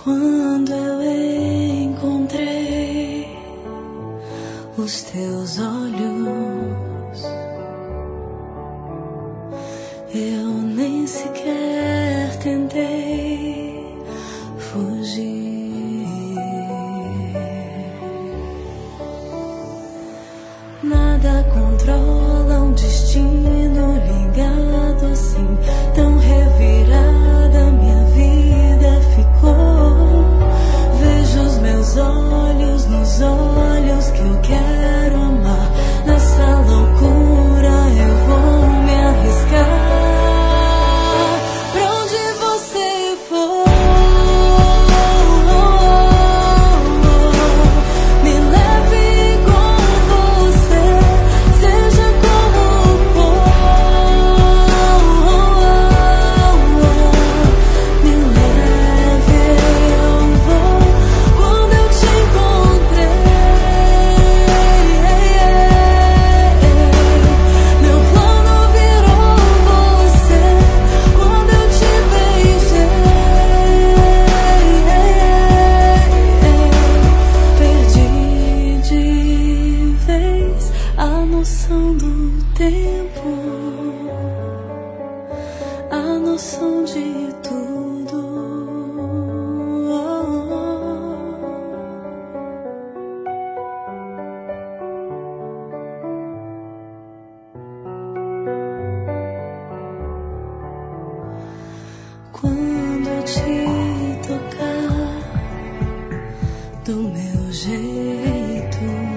Quando eu encontrei os teus olhos, eu nem sequer tentei fugir. Nada controla um destino ligado assim, tão revirada minha vida ficou. Vejo os meus olhos nos olhos que eu quero amar. Nessa loucura eu vou me arriscar. Pra onde você for, me leve com você, seja como for. Me leve, eu vou. Quando eu te encontrei, meu plano virou você. Quando eu te beijei, perdi de vez a noção do tempo, a noção de tudo. Quando eu te tocar do meu jeito,